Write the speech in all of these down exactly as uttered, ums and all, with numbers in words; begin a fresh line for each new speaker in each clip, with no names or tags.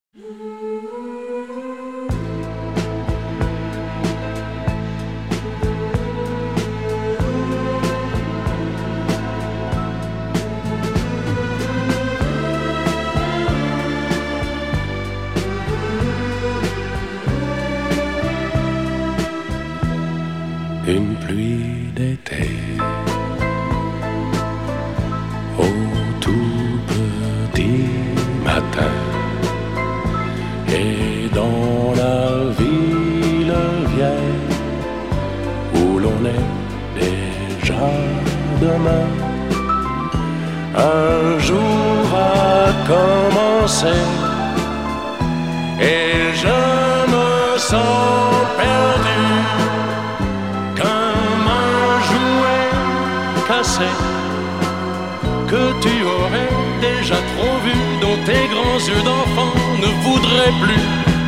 Une pluie d'été au tout petit matin, et dans la ville vieille où l'on est déjà demain, un jour va commencer et je me sens perdu comme un jouet cassé que tu aurais déjà trop vu, dont tes grands yeux d'enfant ne voudraient plus.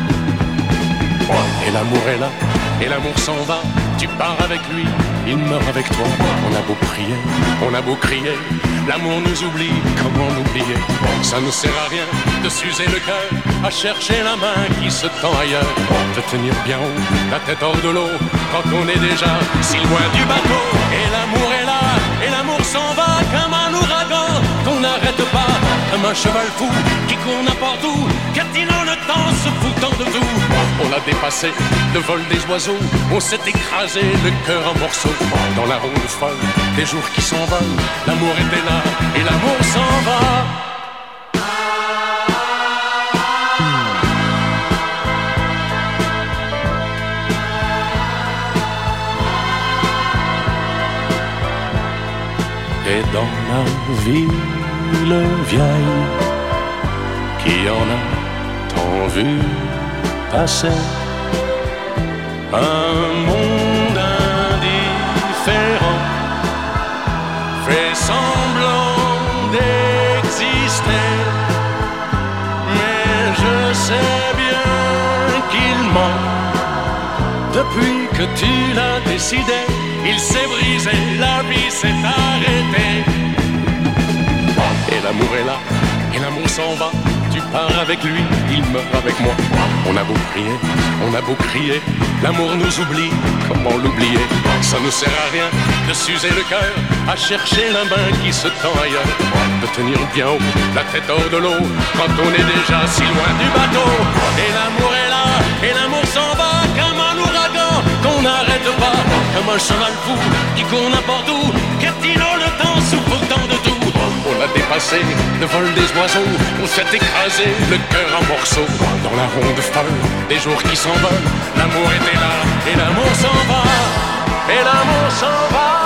Et l'amour est là, et l'amour s'en va, tu pars avec lui, il meurt avec toi. On a beau prier, on a beau crier, l'amour nous oublie, comment l'oublier? Ça ne sert à rien de s'user le cœur à chercher la main qui se tend ailleurs, de tenir bien haut, la tête hors de l'eau, quand on est déjà si loin du bateau. Et l'amour est là, et l'amour s'en va comme un ouragan qu'on n'arrête pas, comme un cheval fou qui court n'importe où, quêtinant le temps, se foutant de tout. On l'a dépassé, le vol des oiseaux, on s'est écrasé le cœur en morceaux. Dans la ronde folle des jours qui s'envolent, l'amour était là et l'amour s'en va. Et dans la ville vieille qui en a tant vu passer, un monde indifférent fait semblant d'exister, mais je sais bien qu'il ment. Depuis que tu l'as décidé, il s'est brisé, la vie s'est arrêtée. Et l'amour est là, et l'amour s'en va, tu pars avec lui, il meurt avec moi. On a beau prier, on a beau crier, l'amour nous oublie, comment l'oublier? Ça ne sert à rien de s'user le cœur à chercher la main qui se tend ailleurs, de tenir bien haut, la tête hors de l'eau, quand on est déjà si loin du bateau. Et l'amour est là, et l'amour s'en va comme un ouragan qu'on n'arrête pas, comme un cheval fou qui court n'importe où, quêtinant le temps, souffrant de tout. On l'a dépassé, le vol des oiseaux, on s'est écrasé, le cœur en morceaux. Dans la ronde folle des jours qui s'envolent, l'amour était là et l'amour s'en va, et l'amour s'en va.